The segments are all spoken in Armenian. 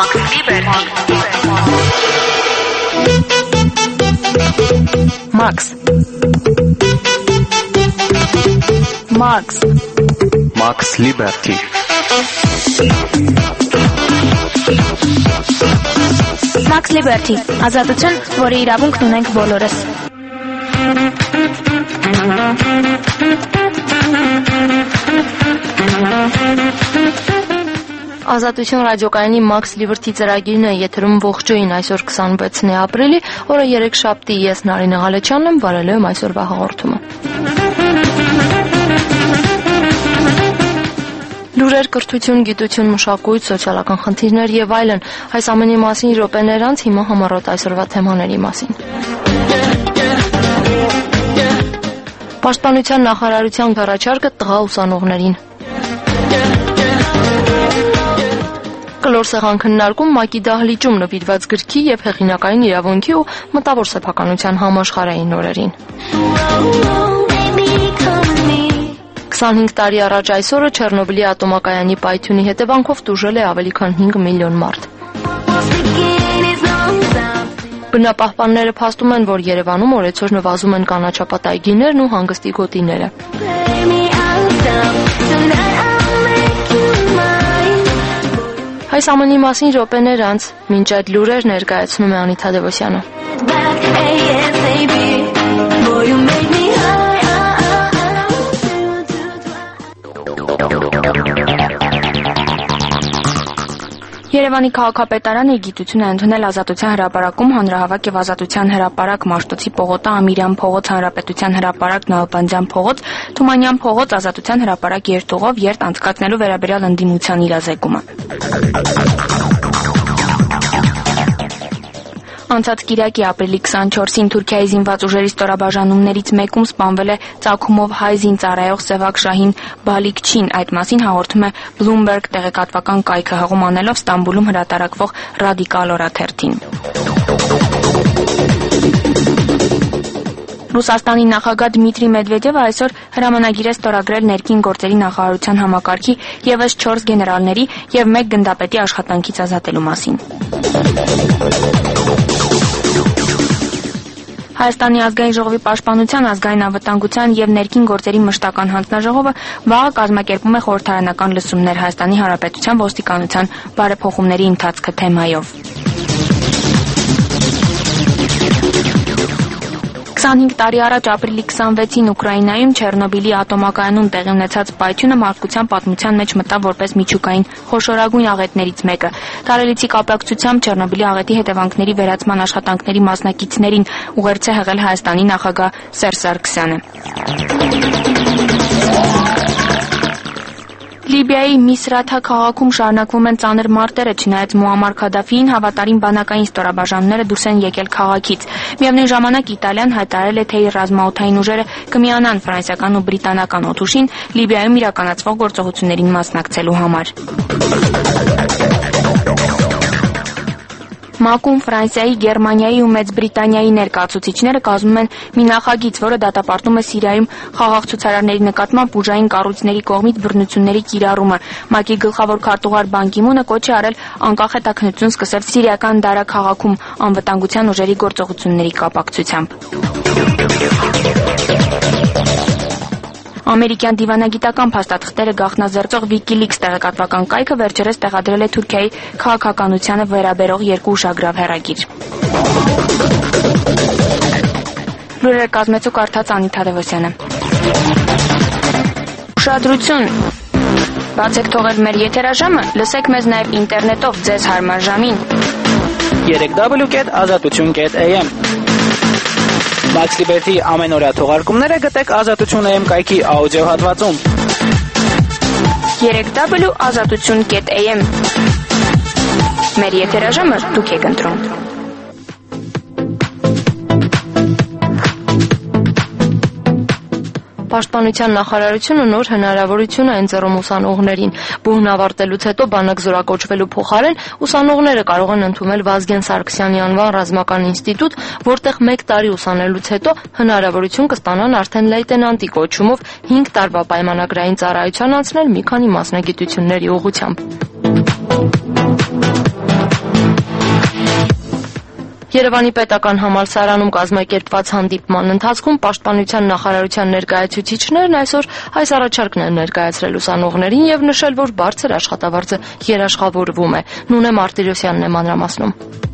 Max Liberty Max Liberty ազատություն, որի իրավունքն ունենք բոլորս։ Ազատություն ռադիոկայանի Max Liberty ծրագիրն է եթերում ողջույն այսօր 26 ապրիլի, օրը երեքշաբթի, ես Նարինե Ղալեչյանն եմ, բարելույթ եմ այսօրվա հաղորդումը։ Լուրեր, կրթություն, գիտություն, մշակույթ, սոցիալական խնդիրներ եւ այլն, այս ամենի մասին րոպեներ անց հիմա համառոտ այսօրվա թեմաների մասին։ Պաշտպանության նախարարության առաջարկը տղա ուսանողներին։ Կլոր սեղան քննարկում ՄԱԿ-ի դահլիճում նվիրված գրքի եւ հեղինակային իրավունքի ու մտավոր սեփականության համաշխարհային օրերին։ 25 տարի առաջ այսօրը Չեռնոբիլի ատոմակայանի պայթյունի հետևանքով տուժել է ավելի քան 5 միլիոն մարդ։ Բնապահպանները փաստում են, որ Երևանում օրեցօր նվազում են կանաչապատ այգիներն ու հանգստի գոտիները։ Այս ամենի մասին րոպեներ անց, մինչ այդ լուրեր ներկայացնում է Անիթա Դևոսյանը։ Երևանի քաղաքապետարանը գիտություն է ընդունել Ազատության հրապարակում հանրահավաք եւ Ազատության հրապարակ Մաշտոցի պողոտա Ամիրյան փողոց Հանրապետության հրապարակ Նահապանդյան փողոց Թումանյան փողոց Ազատության հրապարակ երթուղով երթ անցկացնելու վերաբերյալ ընդդիմության իրազեկումը։ Անցած կիրակի ապրիլի 24-ին Թուրքիայի զինված ուժերի ստորաբաժանումներից մեկում սպանվել է ծագումով հայ զինծառայող Սևակ Շահին Բալիկչին, այդ մասին հաղորդում է Bloomberg տեղեկատվական կայքը հղում անելով Ստամբուլում հրատարակվող Ռադիկալ օրաթերթին։ Ռուսաստանի նախագահ Դմիտրի Մեդվեդևը այսօր հրամանագիր է ստորագրել ներքին գործերի նախարարության համակարգի եւս 4 գեներալների եւ 1 գնդապետի աշխատանքից ազատելու մասին։ Հայաստանի ազգային ժողովի պաշտպանության, ազգային անվտանգության եւ ներքին գործերի մշտական հանձնաժողովը վաղը կազմակերպում է խորհրդարանական լսումներ Հայաստանի Հանրապետության ոստիկանության բարեփոխումների ընթացքը թեմայով։ 25 տարի առաջ ապրիլի 26-ին Ուկրաինայում Չեռնոբիլի ատոմակայանում տեղի ունեցած պայթյունը մարդկության պատմության մեջ մտավ որպես միջուկային խոշորագույն աղետներից մեկը։ Տարելիցի կապակցությամբ Չեռնոբիլի աղետի հետևանքների վերացման աշխատանքների մասնակիցներին ուղերձ է հղել Հայաստանի նախագահ Սերժ Սարգսյանը։ Լիբիայի Միսրաթա քաղաքում շարունակվում են ծանր մարտերը, չնայած Մուամմար Քադաֆիին հավատարիմ բանակային ստորաբաժանումները դուրս են եկել քաղաքից։ Միևնույն ժամանակ Իտալիան հայտարարել է, թե իր ռազմաօդային ուժերը կմիանան ֆրանսիական ու բրիտանական օդուժին Լիբիայում իրականացվող գործողություններին մասնակցելու համար։ ՄԱԿ-ում Ֆրանսիայի, Գերմանիայի ու Մեծ Բրիտանիայի ներկայացուցիչները կազմում են մի նախագիծ, որը դատապարտում է Սիրիայում խաղաղ ցուցարարների նկատմամբ ուժային կառույցների կողմից բռնությունների կիրառումը։ ՄԱԿ-ի գլխավոր քարտուղար Բան Կի Մունը կոչ է արել անկախ հետաքննություն սկսել սիրիական Դարա քաղաքում անվտանգության ուժերի գործողությունների կապակցությամբ։ Ամերիկյան դիվանագիտական փաստաթղթերը գաղտնազերծող WikiLeaks տեղեկատվական կայքը վերջերս տեղադրել է Թուրքիայի քաղաքականությանը վերաբերող 2 ուշագրավ հեռագիր։ Լուրերը կազմեց ու կարդաց Անիթա Դևոսյանը։ Ուշադրություն։ Բացեք թողել մեր եթերաժամը, լսեք մեզ նաև ինտերնետով ձեզ հարմար ժամին։ www.azatutun.am Max Liberty ամենօրյա թողարկումները գտեք Ազատություն.am կայքի աուդիո հատվածում։ www.azatutun.am Մեր եթերաժամը դուք եք ընտրում։ Պաշտպանության նախարարությունը նոր հնարավորություն է ընձեռում ուսանողներին։ Բուհն ավարտելուց հետո բանակ զորակոչվելու փոխարեն ուսանողները կարող են ընդունել Վազգեն Սարգսյանի անվան ռազմական ինստիտուտ, որտեղ 1 տարի ուսանելուց հետո հնարավորություն կստանան արդեն լեյտենանտի կոչումով 5 տարվա պայմանագրային ծառայության անցնել մի քանի մասնագիտությունների ուղղությամբ։ Երևանի պետական համալսարանում կազմակերպված հանդիպման ընթացքում Պաշտպանության նախարարության ներկայացուցիչներն այսօր այս առաջարկն են ներկայացրել ուսանողներին եւ նշել, որ բարձր աշխատավարձը երաշխավորվում է։ Նունե Մարտիրոսյանն է մանրամասնում։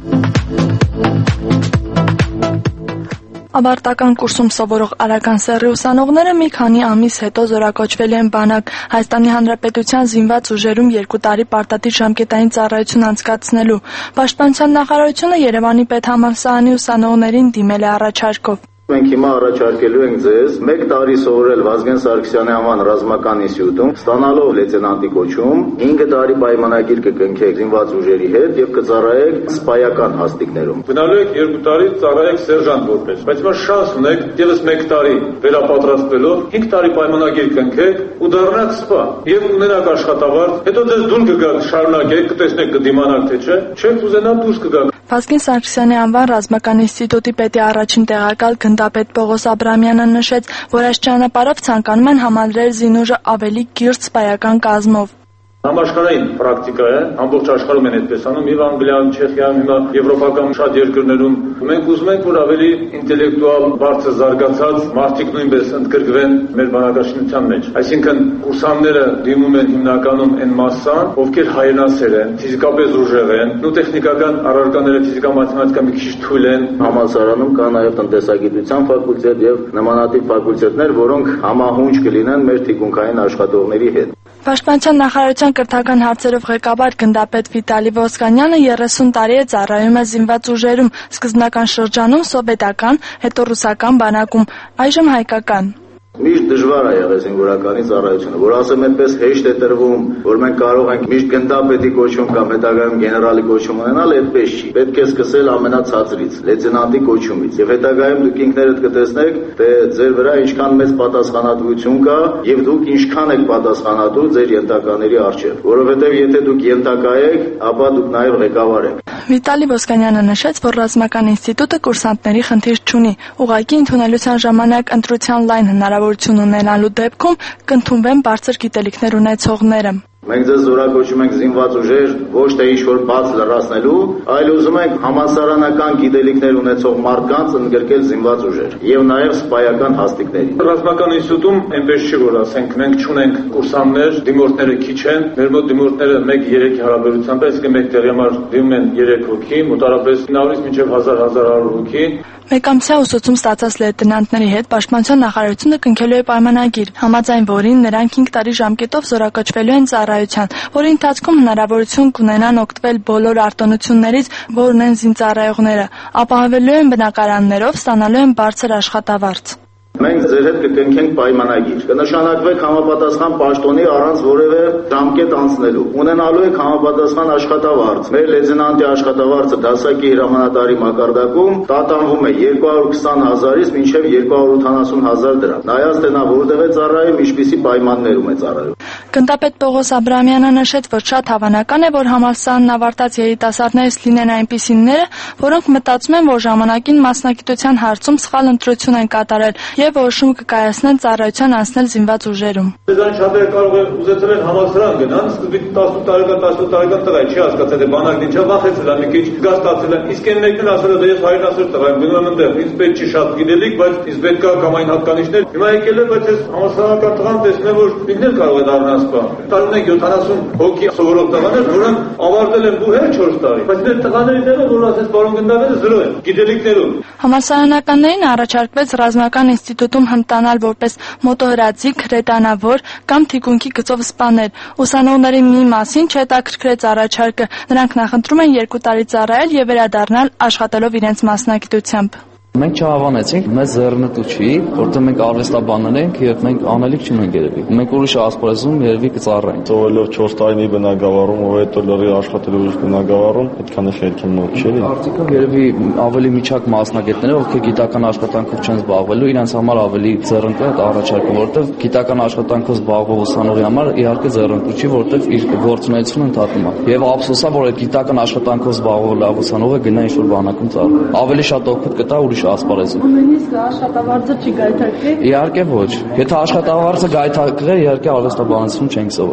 Ավարտական կուրսում սովորող Արական սեռի ուսանողները մի քանի ամիս հետո զորակոչվել են բանակ Հայաստանի Հանրապետության զինված ուժերում 2 տարի պարտադիր ժամկետային ծառայություն անցկացնելու։ Պաշտպանության նախարարությունը Երևանի պետհամալսարանի ուսանողներին դիմել է առաջարկով։ Մենք հիմա առաջարկելու ենք ձեզ 1 տարի սովորել Վազգեն Սարգսյանի անվան ռազմական ինստիտուտում, ստանալով լեյտենանտի կոչում, 5 տարի պայմանագիր կկնքեք զինված ուժերի հետ եւ կծառայեք սպայական հաստիկներում։ Գնալու եք 2 տարի ծառայեք սերժանտ որպես, բայց հիմա շանս ունեք եւս 1 տարի վերապատրաստվելով 5 տարի պայմանագիր կնքեք ու դառնաք սպա եւ ունենաք աշխատավարձ, հետո ձեզ դուր կգաք շարունակեք, կտեսնեք կդիմանաք թե չէ, չեք ուզենա դուրս կգաք։ Վազգեն Սարգսյանի անվան ռազմական ինստիտուտի պետի առաջին տեղակալ գնդապետ Պողոս Աբրամյանը նշեց, որ այս ճանապարհով ցանկանում են համալրել զինուժը ավելի կիրթ սպայական կազմով։ Համաշխարհային պրակտիկա է, ամբողջ աշխարհում են այդպես անում, եւ Անգլիայում, Չեխիայում, հիմա եվրոպական շատ երկրներում։ Մենք ուզում ենք, որ ավելի ինտելեկտուալ, բարձր զարգացած մարդիկ նույնպես ընդգրկվեն մեր բանակաշինության մեջ։ Այսինքն կուրսանտները դիմում են հիմնականում այն մասսան, ովքեր հայրենասեր են, ֆիզիկապես ուժեղ են, ու տեխնիկական առարկաները ֆիզիկա-մաթեմատիկա մի քիչ թույլ են։ Համալսարանում կա նաև տնտեսագիտության ֆակուլտետ եւ նմանատիպ ֆակուլտետներ, որոնք համահունչ կլինեն մեր թիկունքային աշխատողների հետ։ Պաշտպանության նախարարության կրթական հարցերով ղեկավար գնդապետ Վիտալի Ոսկանյանը 30 տարի է ծառայում է զինված ուժերում, սկզբնական շրջանում սովետական, հետո ռուսական բանակում, այժմ հայկական։ Միշտ դժվար է եղել զինվորականի ծառայությունը, որ ասեմ այդպես հեշտ է տրվում, որ մենք կարող ենք միշտ գնդապետի կոչում կամ հետագայում գեներալի կոչում ունենալ, այդպես չի։ Պետք է սկսել ամենացածրից, լեյտենանտի կոչումից, եւ հետագայում դուք ինքներդ կտեսնեք, թե ձեր վրա ինչքան մեծ պատասխանատվություն կա եւ դուք ինչքան եք պատասխանատու ձեր ենթակաների առջեւ, որովհետեւ եթե դուք ենթակա եք, ապա դուք նաեւ ղեկավար եք։ Վիտալի Ոսկանյանը նշեց, որ ռազմական ինստիտուտը կուրսանտների խնդիր չունի, ուղղակի ընդունելության ժամանակ ընտրության լայն հնարավորություն ունենալու դեպքում կընդունվեն բարձր գիտելիքներ ունեցողները։ Մենք ձեզ զորակոչում ենք զինված ուժեր ոչ թե ինչ-որ բաց լրացնելու, այլ ուզում ենք համալսարանական գիտելիքներ ունեցող մարդկանց ընդգրկել զինված ուժեր եւ նաեւ սպայական հաստիկների։ Ռազմական ինստիտուտում այնպես չի, որ ասենք մենք չունենք կուրսանտներ, դիմորդները քիչ են, մեր մոտ դիմորդները 1-3 հարաբերությամբ, այսինքն մեկ տեղի համար դիմում են 3 հոգի, մոտավորապես 900-ից մինչև 1000-1100 հոգի։ Մեկամսյա ուսուցում ստացած լեյտենանտների հետ Պաշտպանության նախարարությունը կնքելու է պայմանագիր, համաձայն որին նրանք 5 տարի ժամկետով զորակոչվելու են ծառայության, որի ընթացքում հնարավորություն կունենան օգտվել բոլոր արտոնություններից, որ ունեն զինծառայողները, ապահովելու են բնակարաններով, ստանալու են բարձր աշխատավարձ։ Մենք ձեր հետ կկնքենք պայմանագիր, կնշանակվեք համապատասխան պաշտոնի առանց որևէ ժամկետ անցնելու, ունենալու եք համապատասխան աշխատավարձ։ Մեր լեյտենանտի աշխատավարձը դասակի հրամանատարի մակարդակում տատանվում է 220,000-ից մինչև 280,000 դրամ։ Նայած թե նա որտեղ է ծառայում, ինչպիսի պայմաններում է ծառայում։ Գնդապետ Պողոս Աբրամյանը նշեց, որ շատ հավանական է, որ համալսարանն ավարտած երիտասարդներից լինեն այնպիսիները, որոնք մտածում են, որ ժամանակին մասնագիտության հարցում սխալ ընտրություն են կատարել եւ որոշում կկայացնեն ծառայության անցնել զինված ուժերում։ Դրանից շատերը կարող են ուզեցել են համալսարան գնան, սկզբից 18 տարեկան տղա չի հասկացել, թե բանակն ինչա վախեցել է, մի քիչ գաստացել են։ Իսկ այն մեկն ասել է, ես հայրենասեր տղա եմ, գնում եմ այնտեղ, ինձ պետք չի շատ գիտելիք, բայց ինձ պետք է կամ այն հատկանիշներ։ Հիմա եկել է, բայց ես համալսարանական տղան տեսնում եմ, որ ինքն էլ կարող է դառնալ սպա։ Տարին 70 հոգի սովորող տղաներ, որոնք ավարտել են բուհեր 4 տարի, բայց այդ տղաների դերը, որ ասես պարոն գնդապետը 0 են գիտելիքներով։ Համալսարանականներին առաջարկվեց ռազմական ինստիտուտում հմտանալ որպես մոտոհրաձիգ, հրետանավոր կամ թիկունքի գծով սպաներ։ Ուսանողների մի մասին չհետաքրքրեց առաջարկը։ Նրանք նախընտրում են 2 տարի ծառայել եւ վերադառնալ աշխատելով իրենց մասնագիտությամբ։ Մենք չհավանեցինք, մեզ ձեռնտու չի, որտեղ մենք արվեստաբաններ ենք եւ մենք անելիք չունենք երևի։ Մենք ուրիշ ասպարեզում երևի կծառայենք։ Սովորելով 4 տարի բնակավարում, ու հետո լրի աշխատելու ուրիշ բնակավարում, այդքան է խելքին մոտ չէ։ Արդյոք երևի ավելի միջակ մասնագետներ, ովքեր գիտական աշխատանքով չեն զբաղվելու, իրենց համար ավելի ձեռնտու է առաջարկը, որտեղ գիտական աշխատանքով զբաղվող ուսանողի համար իհարկե ձեռնտու չի, որտեղ իր գործունեությունը ընդհատում է։ Եվ ափսոսա, որ այդ գիտական աշխատանքով զբաղվող լավ ուսանողը գնա ինչ-որ բանակում ծառայի։ Ավելի շատ օգուտ կտա ուրիշ ասպարեզում։ Նույնիսկ աշխատավարձը չի գայթակղի։ Իհարկե ոչ։ Եթե աշխատավարձը գայթակղեր, իհարկե արվեստաբանություն չենք սովորի։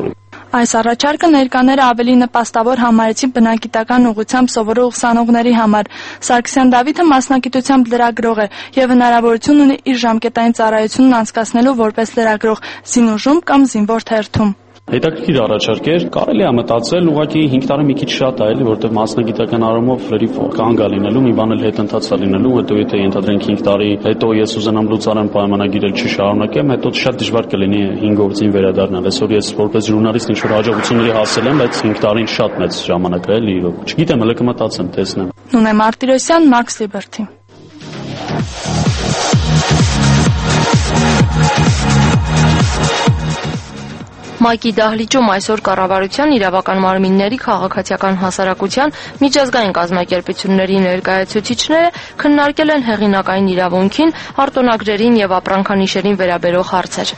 Այս առաջարկը ներկաները ավելի նպաստավոր համարեցին բնագիտական ուղղությամբ սովորող ուսանողների համար։ Սարգսյան Դավիթը մասնագիտությամբ լրագրող է եւ հնարավորություն ունի իր ժամկետային ծառայությունն անցկացնելու որպես լրագրող զինուժում կամ զինվոր թերթում։ Հետաքրքիր առաջարկ էր, կարելի է մտածել, ուղղակի 5 տարի մի քիչ շատ է, էլի, որտեղ մասնագիտական առումով լրիվ կանգ է լինելու, մի բան էլ հետընթաց է լինելու, հետո եթե ենթադրենք 5 տարի հետո ես ուզենամ լուծարան պայմանագիրել չշարունակեմ, հետո շատ դժվար կլինի 5 գործին վերադառնալ։ Այսօր ես որպես ժուրնալիստ ինչ-որ հաջողությունների հասել եմ, բայց 5 տարին շատ մեծ ժամանակ է, էլի, իրոք։ Չգիտեմ, հələ կմտածեմ, տեսնեմ։ Նունե Մարտիրոսյան, Max Liberty։ ՄԱԿ-ի դահլիճում այսօր կառավարության, իրավական մարմինների, քաղաքացիական հասարակության, միջազգային կազմակերպությունների ներկայացուցիչները քննարկել են հեղինակային իրավունքին, արտոնագրերին եւ ապրանքանիշերին վերաբերող հարցեր։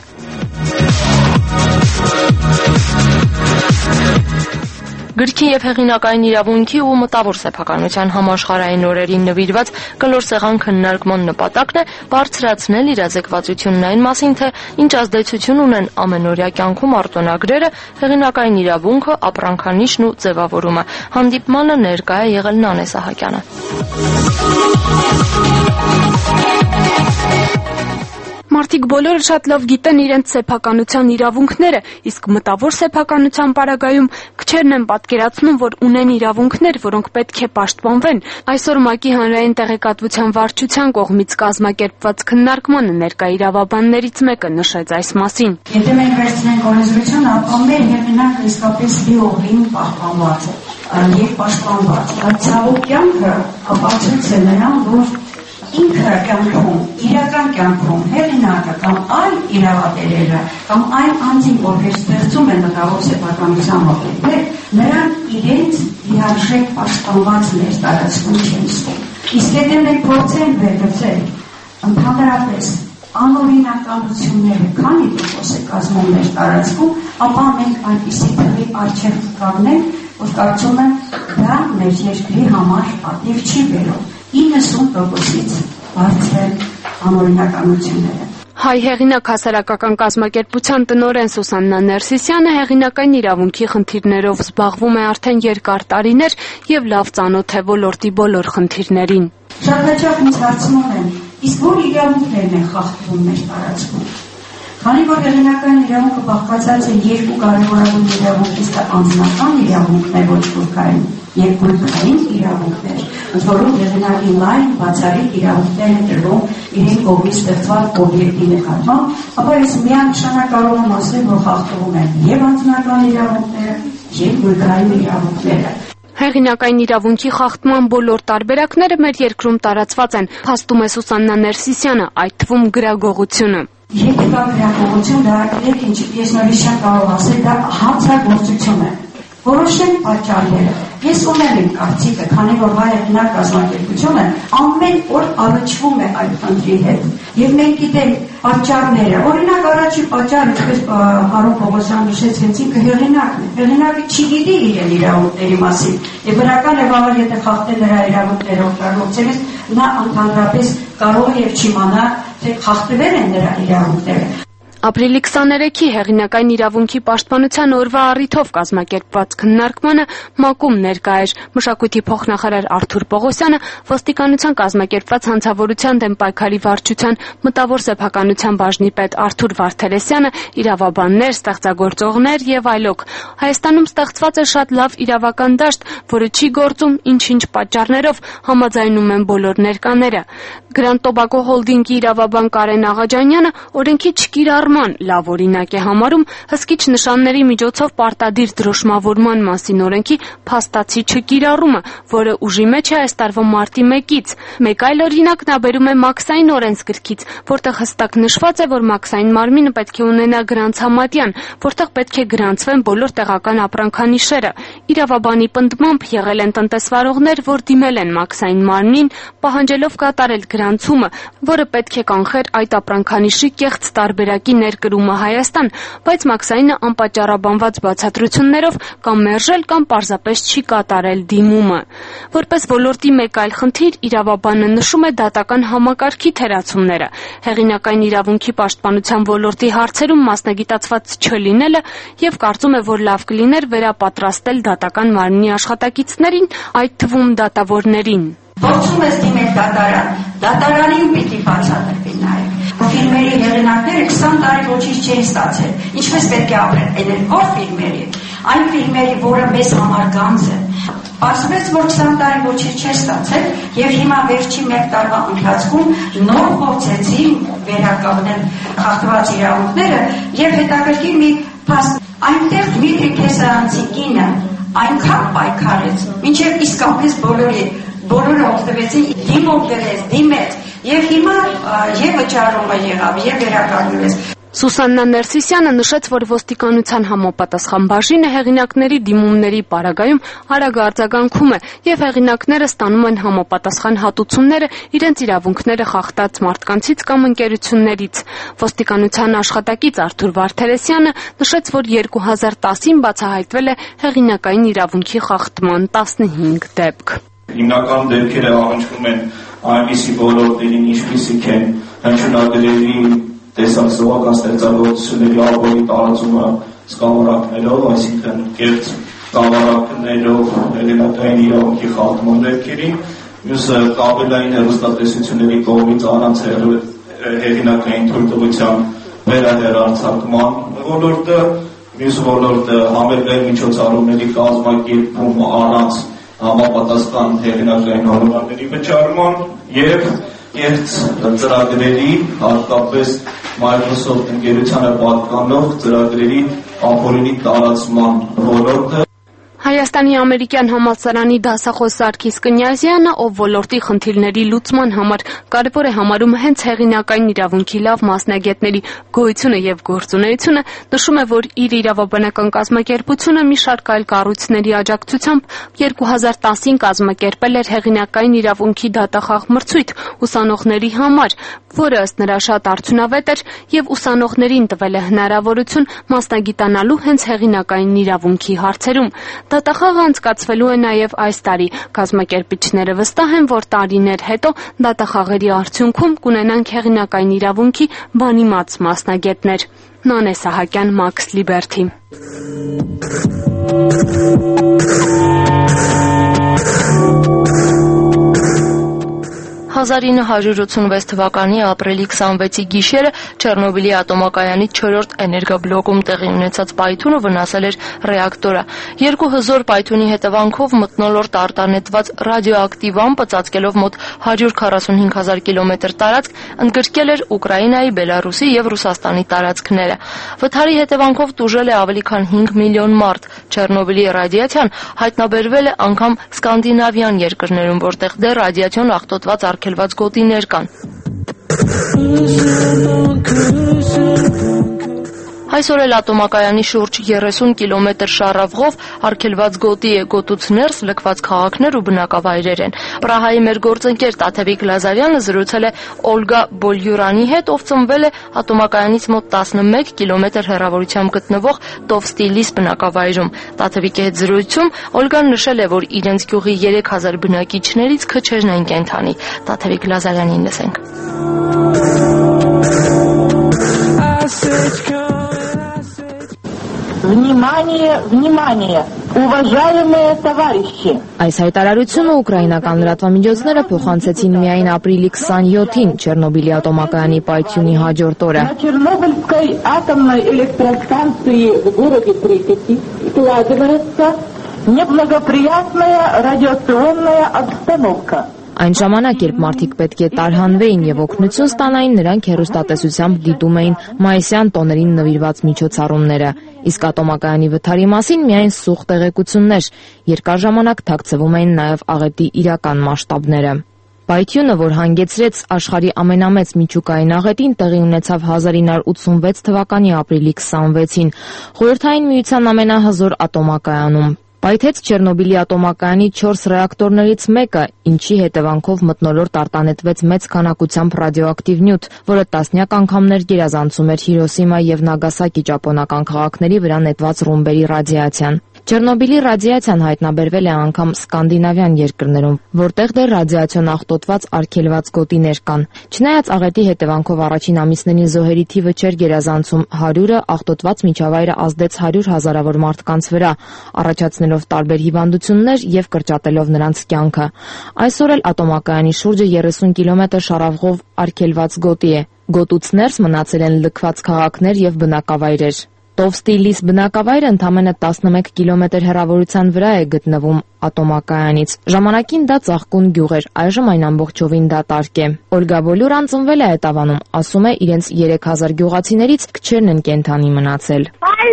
Գրքի եւ հեղինակային իրավունքի ու մտավոր սեփականության համաշխարհային օրերին նվիրված կլոր սեղան քննարկման նպատակն է բարձրացնել իրազեկվածությունն այն մասին, թե ինչ ազդեցություն ունեն ամենօրյա կյանքում արտոնագրերը, հեղինակային իրավունքը, ապրանքանիշն ու ձևավորումը։ Հանդիպմանը ներկա է եղել Նանե Սահակյանը։ Մարդիկ բոլորը շատ լավ գիտեն իրենց սեփականության իրավունքները, իսկ մտավոր սեփականության պարագայում քչերն են պատկերացնում, որ ունեն իրավունքներ, որոնք պետք է պաշտպանվեն։ Այսօր ՄԱԿ-ի հանրային տեղեկատվության վարչության կողմից կազմակերպված քննարկմանը ներկա իրավաբաններից մեկը նշեց այս մասին։ Եթե մենք վերցնենք օրենսդրություն, ապա մեր հեղինակը իսկապես լիովին պաշտպանված է եւ պաշտպանված։ Բայց ցավոք կյանքը ապացույց է նրան, որ ինքը կյանքում, իրական կյանքում հեղինակը կամ այլ իրավատերերը կամ այլ անձին, ովքեր ստեղծում են մտավոր սեփականության օբյեկտներ, նրանք իրենց լիարժեք պաշտպանված մեր տարածքում չեն զգում։ Իսկ եթե մենք փորձենք վերգծել ընդհանրապես անօրինականությունները, քանի տոկոս է կազմում մեր տարածքում, ապա մենք այնպիսի թվի առջև կանգնենք, որ կարծում եմ դա մեր երկրի համար պատիվ չի բերում 90%-ից բարձր անօրինականությունները։ Հայ հեղինակ հասարակական կազմակերպության տնօրեն Սուսաննա Ներսիսյանը հեղինակային իրավունքի խնդիրներով զբաղվում է արդեն երկար տարիներ եւ լավ ծանոթ է ոլորտի բոլոր խնդիրներին։ Շատ հաճախ ինձ հարցնում են, իսկ որ իրավունքներն են խախտվում մեր տարածքում։ Քանի որ հեղինակային իրավունքը բաղկացած է երկու կարևորագույն իրավունքից, դա անձնական իրավունքն է, ոչ գույքային, եւ գույքային իրավունքներ, որոնք հեղինակի լայն բացառիկ իրավունքներ են տրվում իրեն կողմից ստեղծված օբյեկտի նկատմամբ, ապա ես միանշանակ կարող եմ ասել, որ խախտվում են եւ անձնական իրավունքները, եւ գույքային իրավունքները։ Հեղինակային իրավունքի խախտման բոլոր տարբերակները մեր երկրում տարածված են, փաստում է Սուսաննա Ներսիսյանը, այդ թվում գրագողությունը։ Եթե կա գրագողություն, դա ես նորից չեմ կարող ասել, դա հանցագործություն է։ Որոշեն պատճառները։ Ես ունեմ իմ կարծիքը, քանի որ հայ հեղինակ կազմակերպությունը ամեն օր առնչվում է այդ խնդրի հետ։ Եվ մենք գիտենք պատճառները։ Օրինակ առաջի պատճառը, ինչպես Հարուն Պողոսյանը նշեց, հենց ինքը հեղինակն է։ Հեղինակը չգիտի իրեն իրավունքների մասին։ Եվ բնական է, որ եթե խախտել նրա իրավունքները օգտագործելիս, նա ընդհանրապես կարող է եւ չիմանա, թե խախտվել են նրա իրավունքները։ Ապրիլի 23-ի հեղինակային իրավունքի պաշտպանության օրվա առիթով կազմակերպված քննարկմանը ՄԱԿ-ում ներկա էր մշակույթի փոխնախարար Արթուր Պողոսյանը, ոստիկանության կազմակերպված հանցավորության դեմ պայքարի վարչության մտավոր սեփականության բաժնի պետ Արթուր Վարդերեսյանը, իրավաբաններ, ստեղծագործողներ եւ այլոք։ Հայաստանում ստեղծված է շատ լավ իրավական դաշտ, որը չի գործում ինչ-ինչ պատճառներով, համաձայնում են բոլոր ներկաները։ Grand Tobacco Holding-ի իրավաբան Կարեն Աղաջանյանը օրենքի չկիրառման լավ օրինակ է համարում հսկիչ նշանների միջոցով պարտադիր դրոշմավորման մասին օրենքի փաստացի չկիրառումը, որը ուժի մեջ է այս տարվա մարտի 1-ից։ Մեկ այլ օրինակ նա բերում է մաքսային օրենսգրքից, որտեղ հստակ նշված է, որ մաքսային մարմինը պետք է ունենա գրանցամատյան, որտեղ պետք է գրանցվեն բոլոր տեղական ապրանքանիշերը։ Իրավաբանի պնդմամբ եղել են տնտեսվարողներ, որ դիմել են մաքսային մարմնին, պահանջելով կատարել գրանցումը, որը պետք է կանխեր այդ ապրանքանիշի կեղծ տարբերակի ներկրումը Հայաստան, բայց Մաքսայինը անպատճառաբանված բացատրություններով կամ մերժել կամ պարզապես չի կատարել դիմումը։ Որպես ոլորտի մեկ այլ խնդիր, իրավաբանը նշում է դատական համակարգի թերացումները, հեղինակային իրավունքի պաշտպանության ոլորտի հարցերում մասնագիտացված չլինելը եւ կարծում է, որ լավ կլիներ վերապատրաստել դատական մարմնի աշխատակիցներին, այդ թվում դատավորներին։ Փորձում ես դիմել դատարանին պիտի բացատրվի նաև։ Ֆիլմերի հեղինակները 20 տարի ոչինչ չէին ստացել։ Ինչպես պետք է ապրեն այդ որ ֆիլմերի, այն ֆիլմերի, որը մեզ համար գանձ է։ Ասվեց, որ 20 տարի ոչինչ չէր ստացել եւ հիմա վերջի 1 տարվա ընթացքում նոր փորձեցին վերականգնել խախտված իրավունքները եւ հետաքրքիր մի փաստ այնտեղ Դմիտրի Քեսարանցի կինը այնքան պայքարեց, մինչեւ իսկապես բոլորը օգտվեցին, դիմեց եւ հիմա եւ վճարումը եղավ եւ վերականգնվեց։ Սուսաննա Ներսիսյանը նշեց, որ ոստիկանության համապատասխան բաժինը հեղինակների դիմումների պարագայում արագ արձագանքում է եւ հեղինակները ստանում են համապատասխան հատուցումները իրենց իրավունքները խախտած մարդկանցից կամ ընկերություններից։ Ոստիկանության աշխատակից Արթուր Վարդերեսյանը նշեց, որ 2010-ին բացահայտվել է հեղինակային իրավունքի խախտման 15 դեպք։ Հիմնական դեպքերը առնչվում են այնպիսի ոլորտերին, ինչպիսիք են հնչյունագրերի տեսակսովական ստեղծագործությունների ալբոմի տարածումը սկավառակներով, այսինքն կեղծ սկավառակներով հեղինակային իրավունքի խախտման դեպքերի, մյուսը կաբելային հեռուստատեսությունների կողմից առանց հեղինակային թույլտվության վերահեռարձակման ոլորտը, մյուս ոլորտը համերգային միջոցառումների կազմակերպում առանց համապատասխան հեղինակային հորինվածների վճարման եւ կեղծ ծրագրերի, հատկապես Microsoft ընկերությանը պատկանող ծրագրերի ապօրինի տարածման ոլորտը։ Հայաստանի ամերիկյան համալսարանի դասախոս Սարգիս Կնյազյանը, ով ոլորտի խնդիրների լուծման համար կարևոր է համարում հենց հեղինակային իրավունքի լավ մասնագետների գոյությունը եւ գործունեությունը, նշում է, որ իր իրավաբանական կազմակերպությունը մի շարք այլ կառույցների աջակցությամբ 2010-ին կազմակերպել էր հեղինակային իրավունքի դատախաղ մրցույթ ուսանողների համար, որը ըստ նրա շատ արդյունավետ էր եւ ուսանողներին տվել է հնարավորություն մասնագիտանալու հենց հեղինակային իրավունքի հարցերում։ Դատախաղը անցկացվելու է նաև այս տարի։ Կազմակերպիչները վստահ են, որ տարիներ հետո դատախաղերի արդյունքում կունենանք հեղինակային իրավունքի բանիմաց մասնագետներ։ Նանե Սահակյան, Max Liberty։ 1986 թվականի ապրիլի 26-ի գիշերը Չեռնոբիլի ատոմակայանի 4-րդ էներգաբլոկում տեղի ունեցած պայթյունը վնասել էր ռեակտորը։ Երկու հզոր պայթյունի հետևանքով մթնոլորտ արտանետված ռադիոակտիվ ամպը ծածկելով մոտ 145,000 կիլոմետր տարածք ընդգրկել էր Ուկրաինայի, Բելարուսի եւ Ռուսաստանի տարածքները։ Վթարի հետևանքով տուժել է ավելի քան 5 միլիոն մարդ։ Չեռնոբիլի ռադիացիան հայտնաբերվել է անգամ սկանդինավյան երկրներում, որտեղ դեռ ռադիացիոն աղտոտված արգելված գոտիներ կան։ Այսօր էլ ատոմակայանի շուրջ 30 կիլոմետր շարավղով արգելված գոտի է, գոտուց ներս լքված քաղաքներ ու բնակավայրեր են։ Պրահայի մեր գործընկեր Տաթևիկ Լազարյանը զրուցել է Օլգա Բոլյուրանի հետ, ով ծնվել է ատոմակայանից մոտ 11 կիլոմետր հեռավորությամբ գտնվող Տովստիլիս բնակավայրում։ Տաթևիկի հետ զրույցում Օլգան նշել է, որ իրենց գյուղի 3000 բնակիչներից քչերն են կենդանի։ Տաթևիկ Լազարյանին լսենք։ Внимание, внимание, уважаемые товарищи. Այս հայտարարությունը ուկրաինական լրատվամիջոցները փոխանցեցին միայն ապրիլի 27-ին Չեռնոբիլի ատոմակայանի պայթյունի հաջորդ օրը։ На Чернобыльской атомной электростанции в городе Припяти складывается неблагоприятная радиационная обстановка. Այն ժամանակ, երբ մարդիկ պետք է տարհանվեին եւ օգնություն ստանային, նրանք հեռուստատեսությամբ դիտում էին մայիսյան տոներին նվիրված միջոցառումները։ Իսկ ատոմակայանի վթարի մասին միայն սուղ տեղեկություններ, երկար ժամանակ թաքցվում էին նաեւ աղետի իրական մասշտաբները։ Պայթյունը, որ հանգեցրեց աշխարհի ամենամեծ միջուկային աղետին, տեղի ունեցավ 1986 թվականի ապրիլի 26-ին Խորհրդային Միության ամենահզոր ատոմակայանում։ Պայթեց Չեռնոբիլի ատոմակայանի 4 ռեակտորներից մեկը, ինչի հետևանքով մթնոլորտ արտանետվեց մեծ քանակությամբ ռադիոակտիվ նյութ, որը տասնյակ անգամներ գերազանցում էր Հիրոսիմա եւ Նագասակի ճապոնական քաղաքների վրա նետված ռումբերի ռադիացիան։ Չեռնոբիլի ռադիացիան հայտնաբերվել է անգամ սկանդինավյան երկրներում, որտեղ դեռ ռադիացիոն աղտոտված արգելված գոտիներ կան։ Չնայած աղետի հետևանքով առաջին ամիսներին զոհերի թիվը չէր գերազանցում 100-ը, աղտոտված միջավայրը ազդեց 100 հազարավոր մարդկանց վրա, առաջացնելով տարբեր հիվանդություններ եւ կրճատելով նրանց կյանքը։ Այսօր էլ ատոմակայանի շուրջը 30 կիլոմետր շարավղով արգելված գոտի է։ Գոտուց ներս մնացել են լքված քաղաքներ եւ բնակավայրեր։ Տովստի լիս բնակավայրը ընդամենը 11 կիլոմետր հեռավորության վրա է գտնվում ատոմակայանից։ Ժամանակին դա ծաղկուն գյուղ էր, այժմ այն ամբողջովին դատարկ է։ Օլգա Բոլյուրան ծնվել է Այտավանում, ասում է իրենց 3000 գյուղացիներից քչերն են կենդանի մնացել։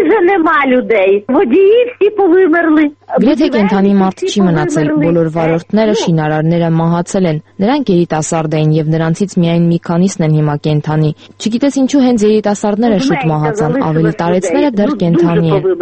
Գրեթե կենդանի մարդ չի մնացել, բոլոր վարորդները, շինարարները մահացել են։ Նրանք երիտասարդ էին եւ նրանցից միայն մի քանիսն են հիմա կենդանի։ Չգիտես ինչու հենց երիտասարդները շուտ մահացան, ավելի տարեցները դեռ կենդանի են։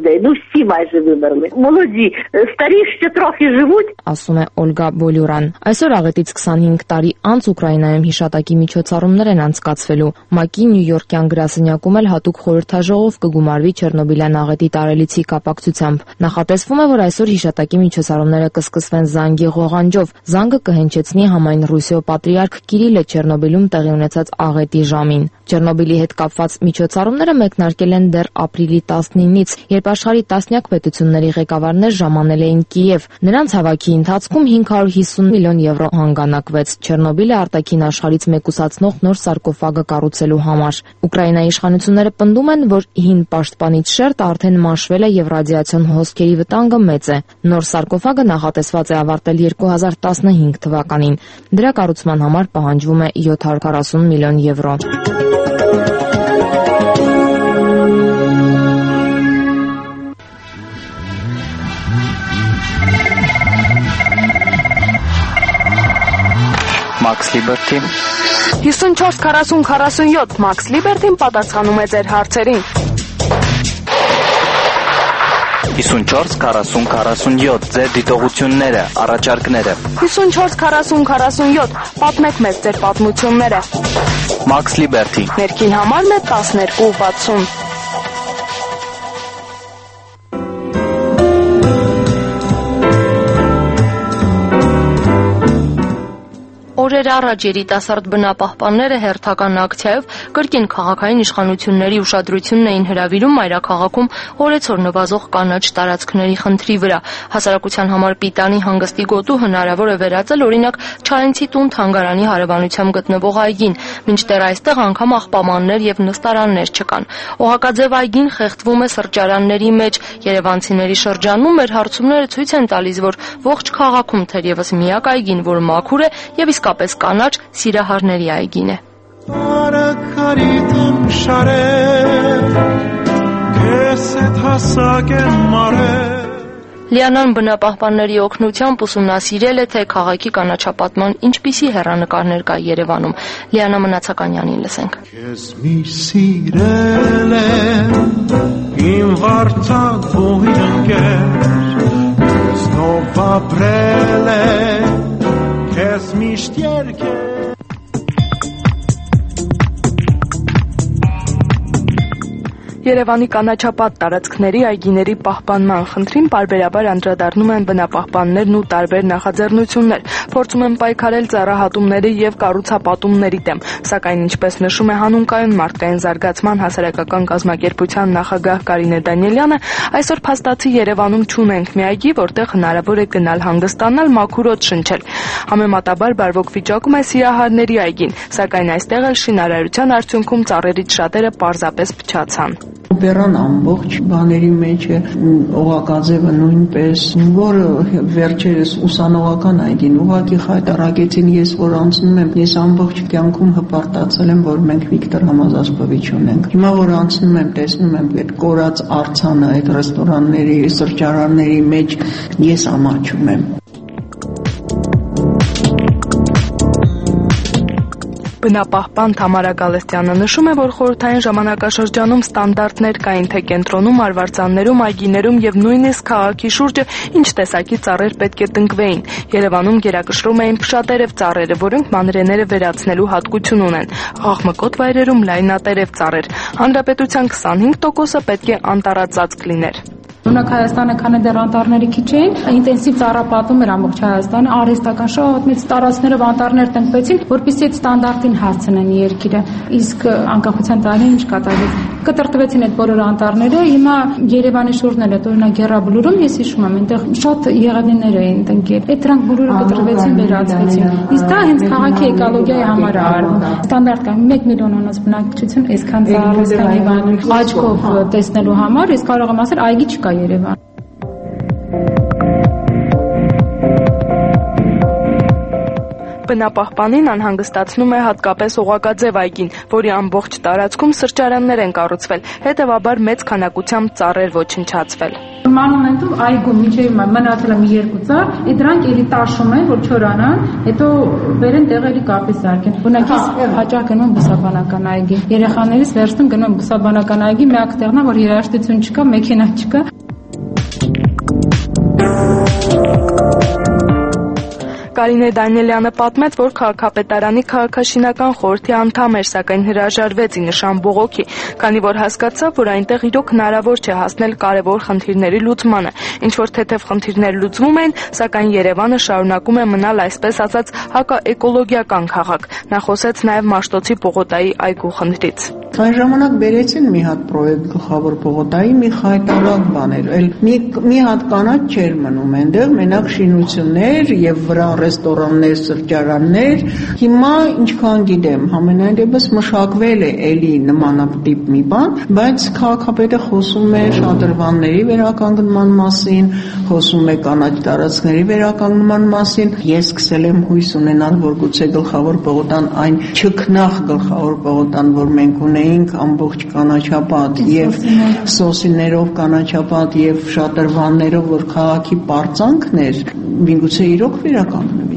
Ասում է Օլգա Բոլյուրան։ Այսօր աղետից 25 տարի անց Ուկրաինայում հիշատակի միջոցառումներ են անցկացվելու։ ՄԱԿ-ի Նյու-Յորքյան գրասենյակում էլ հատուկ խորհրդաժողով կգումարվի Չեռնոբիլյան աղետի տարելիցի կապակցությամբ։ Նախատեսվում է, որ այսօր հիշատակի միջոցառումները կսկսվեն զանգի ղողանջով։ Զանգը կհնչեցնի համայն Ռուսիո պատրիարք Կիրիլը Չեռնոբիլում տեղի ունեցած աղետի ժամին։ Չեռնոբիլի հետ կապված միջոցառումները մեկնարկել են դեռ ապրիլի 19-ից, երբ աշխարհի տասնյակ պետությունների ղեկավարներ ժամանել էին Կիև։ Նրանց հավաքի ընթացքում 550 միլիոն եվրո հանգանակվեց Չեռնոբիլը արտաքին աշխարհից մեկուսացնող նոր սարկոֆագը կառուցելու համար։ Ուկրաինայի իշխանությունները պնդում են, որ հին պաշտպանիչ շերտը արդեն մաշվել է եւ ռադիացիոն հոսքերի վտանգը մեծ է։ Նոր սարկոֆագը նախատեսված է ավարտել 2015 թվականին։ Դրա կառուցման համար պահանջվում է 740 միլիոն եվրո։ Max Liberty 54-40-47 Max Liberty-ն պատասխանում է ձեր հարցերին։ 54-40-47 ձեր դիտողությունները, առաջարկները։ 54-40-47 պատմեք մեզ ձեր պատմությունները։ Max Liberty Ներքին համարն է 1260։ Օրեր առաջ երիտասարդ բնապահպանները հերթական ակցիայով կրկին քաղաքային իշխանությունների ուշադրությունն էին հրավիրում մայրաքաղաքում օրեցօր նվազող կանաչ տարածքների խնդրի վրա։ Հասարակության համար պիտանի հանգստի գոտու հնարավոր է վերածել օրինակ Չարենցի տուն թանգարանի հարևանությամբ գտնվող այգին, մինչդեռ այստեղ անգամ աղբամաններ եւ նստարաններ չկան։ Օղակաձև այգին խեղդվում է սրճարանների մեջ։ Երևանցիների շրջանում մեր հարցումները ցույց են տալիս, որ ողջ քաղաքում թերևս միակ այգին, որ մաքուր է եւ իսկապես կանաչ սիրահարների այգին է։ Լիանան բնապահպանների օգնությամբ ուսումնասիրել է, թե քաղաքի կանաչապատման ինչպիսի հեռանկարներ կա Երևանում։ Լիանա Մնացականյանին լսենք։ Քեզ մի սիրել եմ իմ վարդակ բույր ընկեր, քեզ նով ապրել եմ, քեզ միշտ երկել։ Երևանի կանաչապատ տարածքների այգիների պահպանման խնդրին պարբերաբար անդրադառնում են բնապահպաններն ու տարբեր նախաձեռնություններ, փորձում են պայքարել ծառահատումների եւ կառուցապատումների դեմ, սակայն ինչպես նշում է Հանուն մարդկային զարգացման հասարակական կազմակերպության նախագահ Կարինե Դանիելյանը, այսօր փաստացի Երևանում չունենք մի այգի, որտեղ հնարավոր է գնալ հանգստանալ, մաքուր օդ շնչել։ Համեմատաբար բարվոք վիճակում է Սիրահարների այգին, սակայն այստեղ էլ շինարարության արդյունքում ծառերից շատերը պարզապես փչացան։ Բերան ամբողջ բաների մեջ է, օղակաձևը նույնպես, որը վերջերս ուսանողական այգին ուղղակի խայտարակեցին, ես որ անցնում եմ, ես ամբողջ կյանքում հպարտացել եմ, որ մենք Վիկտոր Համազասպովիչ ունենք։ Հիմա որ անցնում եմ, տեսնում եմ այդ կորած արձանը այդ ռեստորանների, սրճարանների մեջ, ես ամաչում եմ։ Բնապահպան Թամարա Գալստյանը նշում է, որ խորհրդային ժամանակաշրջանում ստանդարտներ կային թե կենտրոնում, արվարձաններում, այգիներում եւ նույնիսկ քաղաքի շուրջը ինչ տեսակի ծառեր պետք է տնկվեին։ Երևանում գերակշռում էին փշատերև ծառերը, որոնք մանրէները վերացնելու հատկություն ունեն։ Աղմկոտ վայրերում լայնատերև ծառեր։ Հանրապետության 25%-ը պետք է անտառածածկ լիներ։ Օրինակ Հայաստանը քանի դեռ անտառների քիչ էին, ինտենսիվ ծառապատում էր ամբողջ Հայաստանը, արհեստական շատ մեծ տարածքներով անտառներ տնկվեցին, որպեսզի այդ ստանդարտին հասցնեն երկիրը։ Իսկ անկախության տարին ինչ կատարվեց։ Կտրտվեցին այդ բոլոր անտառները, հիմա Երևանի շուրջն էլ, օրինակ Գերաբլուրում ես հիշում եմ, այնտեղ շատ եղևնիներ էին տնկել։ Այդ դրանք բոլորը կտրտվեցին, վերացվեցին։ Իսկ դա հենց քաղաքի էկոլոգիայի համար է արվում։ Ստանդարտ կա 1 միլիոն անց բնակչություն, այսքան ծառ, այսքան Երևան աչքով տեսնելու համար, ես կարող եմ ասել այգի չկա Երևան։ Բնապահպանին անհանգստացնում է հատկապես Օղակաձև այգին, որի ամբողջ տարածքում սրճարաններ են կառուցվել, հետևաբար մեծ քանակությամբ ծառեր ոչնչացվել։ Մանումենտում այգում մինչև մնացել է մի 2 ծառ, դրանք էլի տաշում են, որ չորանան, հետո բերեն տեղերի կապի սարքեն։ Օրինակ ես հաճախ գնում բուսաբանական այգի։ Երեխաներից վերցնում գնում բուսաբանական այգի, միակ տեղն է, որ երաժշտություն չկա, մեքենա չկա։ Կարինե Դանիելյանը պատմեց, որ քաղաքապետարանի քաղաքաշինական խորհրդի անդամ էր, սակայն հրաժարվեց ի նշան բողոքի, քանի որ հասկացավ, որ այնտեղ իրոք հնարավոր չէ հասնել կարևոր խնդիրների լուծմանը։ Ինչ որ թեթև խնդիրներ լուծվում են, սակայն Երևանը շարունակում է մնալ այսպես ասած հակաէկոլոգիական քաղաք։ Նա խոսեց նաև Մաշտոցի Պողոտայի այգու խնդրից։ Այն ժամանակ բերեցին մի հատ պրոյեկտ գլխավոր Պողոտայի, մի խայտարակ բաներ, մի հատ կանաչ չէր մնում այնտեղ, մենակ շինություններ եւ վրա ռեստորաններ, սրճարաններ։ Հիմա ինչքան գիտեմ, համենայն դեպս մշակվել է էլի նմանատիպ մի բան, բայց քաղաքապետը խոսում է շատրվանների վերականգնման մասին, խոսում է կանաչ տարածքների վերականգնման մասին։ Ես սկսել եմ հույս ունենալ, որ գուցե գլխավոր Պողոտան այն չքնախ գլխավոր Պողոտան, որ մենք ունեինք ամբողջ կանաչապատ եւ սոսիներով կանաչապատ եւ շատրվաններով, որ քաղաքի պարծանքն էր, միգուցե իրոք վերականգնվի։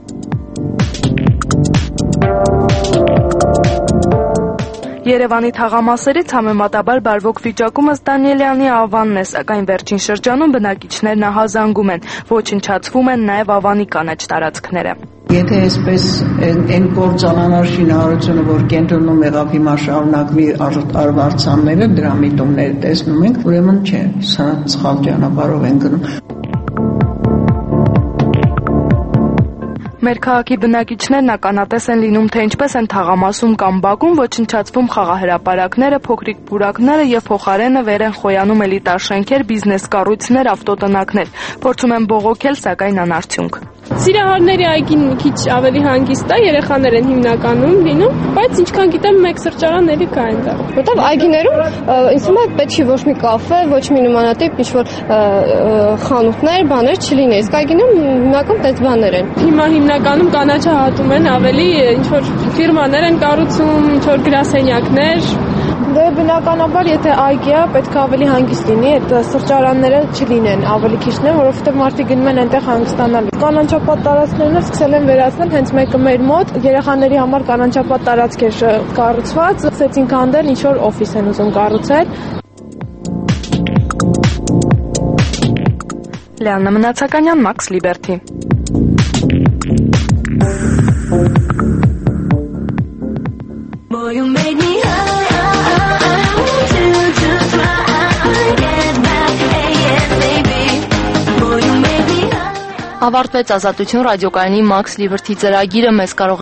Երևանի թաղամասերից համեմատաբար բարվոք վիճակում ըստ Դանիելյանի Ավանն է, սակայն վերջին շրջանում բնակիչներն ահազանգում են, ոչնչացվում են նաև Ավանի կանաչ տարածքները։ Եթե այսպես այն կործանանար շինարարությունը, որ կենտրոնում եղավ, հիմա շարունակվի արվարձանները, դրա միտումները տեսնում ենք, ուրեմն չէ, սա սխալ ճանապարհով են գնում։ Մեր քաղաքի բնակիչներն ականատես են լինում, թե ինչպես են թաղամասում կամ Բաքում ոչնչացվում խաղահրապարակները, փոքրիկ պուրակները եւ փոխարենը վեր են խոյանում էլիտար շենքեր, բիզնես կառույցներ, ավտոտնակներ։ Փորձում են բողոքել, սակայն անարդյունք։ Սիրահարների այգին մի քիչ ավելի հանգիստ է, երեխաներ են հիմնականում լինում, բայց ինչքան գիտեմ, մեկ սրճարան էլի կա այնտեղ։ Որտեւ այգիներում ինձ թվում է պետք չի ոչ մի կաֆե, ոչ մի նմանատիպ ինչ-որ խանութներ, բաներ չլինի։ Իսկ այգիներում հիմնականում տես բաներ են։ Հիմա հիմնականում կանաչը հատում են ավելի ինչ-որ ֆիրմաներ են կառուցում, ինչ-որ գրասենյակներ։ Դե բնականաբար, եթե այգի է, պետք է ավելի հանգիստ լինի, այդ սրճարանները չլինեն, ավելի քիչն են, որովհետև մարդիկ գնում են այնտեղ հանգստանալու։ Կանաչապատ տարածքներն սկսել են վերացնել, հենց մեկը մեր մոտ երեխաների համար կանաչապատ տարածք էր կառուցված, սկսեցին քանդել, ինչ որ օֆիս են ուզում կառուցել։ Լիաննա Մնացականյան, Max Liberty։ Ավարտվեց Ազատություն ռադիոկայանի Max Liberty ծրագիրը, մեզ կարող